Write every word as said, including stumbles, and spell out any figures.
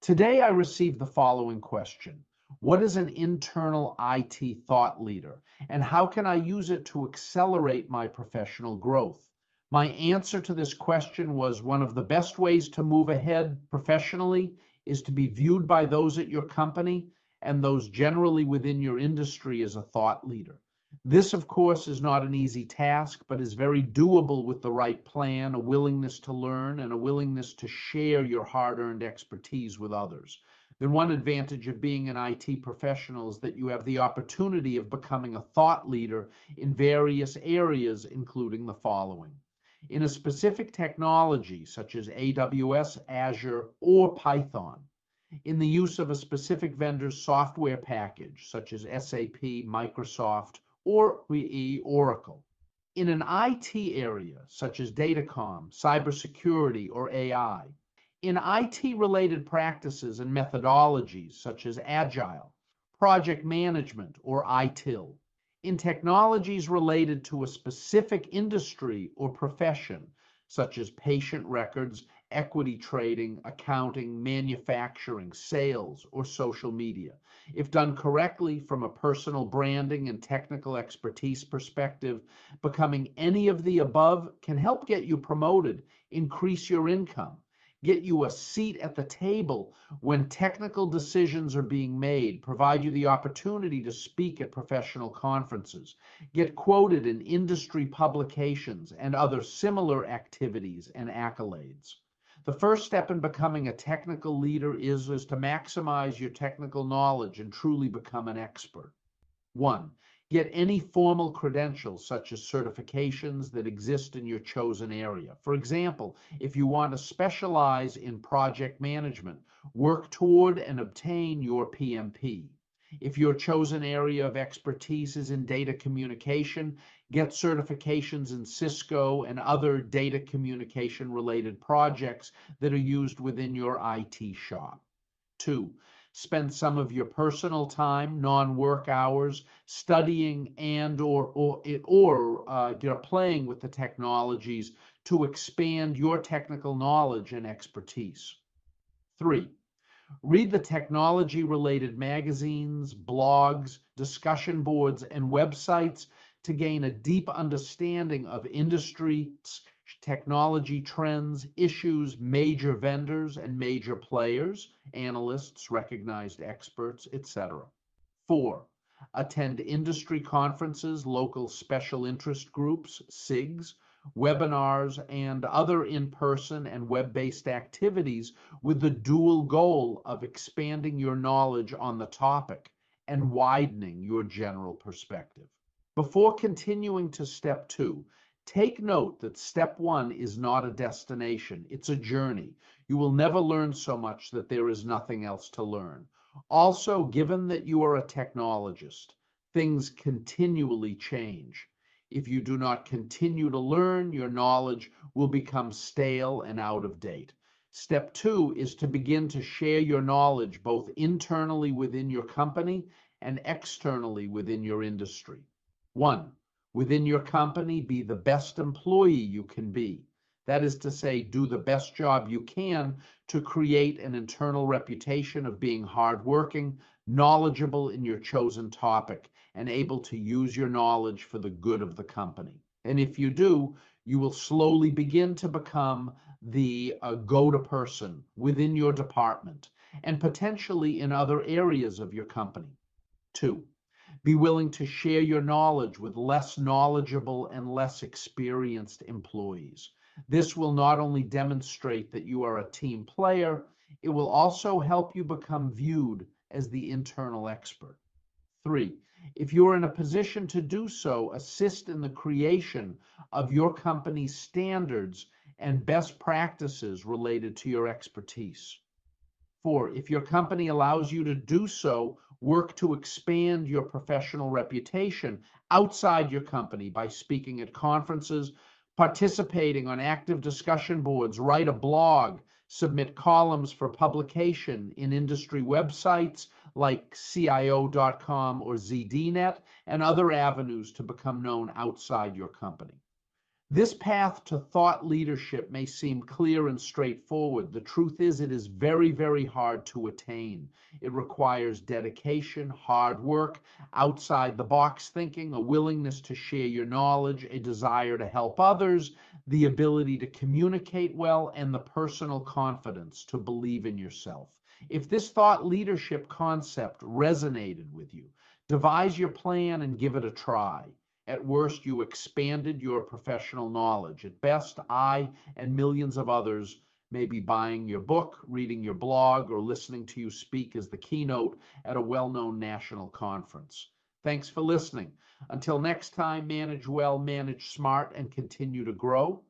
Today I received the following question. What is an internal I T thought leader, and how can I use it to accelerate my professional growth? My answer to this question was one of the best ways to move ahead professionally is to be viewed by those at your company and those generally within your industry as a thought leader. This, of course, is not an easy task, but is very doable with the right plan, a willingness to learn, and a willingness to share your hard-earned expertise with others. Then one advantage of being an I T professional is that you have the opportunity of becoming a thought leader in various areas, including the following. In a specific technology, such as A W S, Azure, or Python, in the use of a specific vendor's software package, such as S A P, Microsoft, or Oracle. In an I T area, such as datacom, cybersecurity, or A I. In I T-related practices and methodologies, such as Agile, project management, or I T I L. In technologies related to a specific industry or profession, such as patient records, equity trading, accounting, manufacturing, sales, or social media. If done correctly from a personal branding and technical expertise perspective, becoming any of the above can help get you promoted, increase your income, get you a seat at the table when technical decisions are being made, provide you the opportunity to speak at professional conferences, get quoted in industry publications and other similar activities and accolades. The first step in becoming a technical leader is, is to maximize your technical knowledge and truly become an expert. One, get any formal credentials such as certifications that exist in your chosen area. For example, if you want to specialize in project management, work toward and obtain your P M P. If your chosen area of expertise is in data communication, get certifications in Cisco and other data communication related projects that are used within your I T shop. Two, spend some of your personal time, non-work hours, studying and or or, or uh, you know, playing with the technologies to expand your technical knowledge and expertise. Three, read the technology-related magazines, blogs, discussion boards, and websites to gain a deep understanding of industry, technology trends, issues, major vendors and major players, analysts, recognized experts, et cetera. Four, attend industry conferences, local special interest groups, S I Gs, webinars, and other in-person and web-based activities with the dual goal of expanding your knowledge on the topic and widening your general perspective. Before continuing to step two, take note that step one is not a destination, it's a journey. You will never learn so much that there is nothing else to learn. Also, given that you are a technologist, things continually change. If you do not continue to learn, your knowledge will become stale and out of date. Step two is to begin to share your knowledge both internally within your company and externally within your industry. One, within your company, be the best employee you can be. That is to say, do the best job you can to create an internal reputation of being hardworking, knowledgeable in your chosen topic, and able to use your knowledge for the good of the company. And if you do, you will slowly begin to become the uh, go-to person within your department and potentially in other areas of your company. Two, be willing to share your knowledge with less knowledgeable and less experienced employees. This will not only demonstrate that you are a team player, it will also help you become viewed as the internal expert. Three, if you're in a position to do so, assist in the creation of your company's standards and best practices related to your expertise. Four, if your company allows you to do so, work to expand your professional reputation outside your company by speaking at conferences, participating on active discussion boards, write a blog, submit columns for publication in industry websites like C I O dot com or Z D Net, and other avenues to become known outside your company. This path to thought leadership may seem clear and straightforward. The truth is, it is very, very hard to attain. It requires dedication, hard work, outside the box thinking, a willingness to share your knowledge, a desire to help others, the ability to communicate well, and the personal confidence to believe in yourself. If this thought leadership concept resonated with you, devise your plan and give it a try. At worst, you expanded your professional knowledge. At best, I and millions of others may be buying your book, reading your blog, or listening to you speak as the keynote at a well-known national conference. Thanks for listening. Until next time, manage well, manage smart, and continue to grow.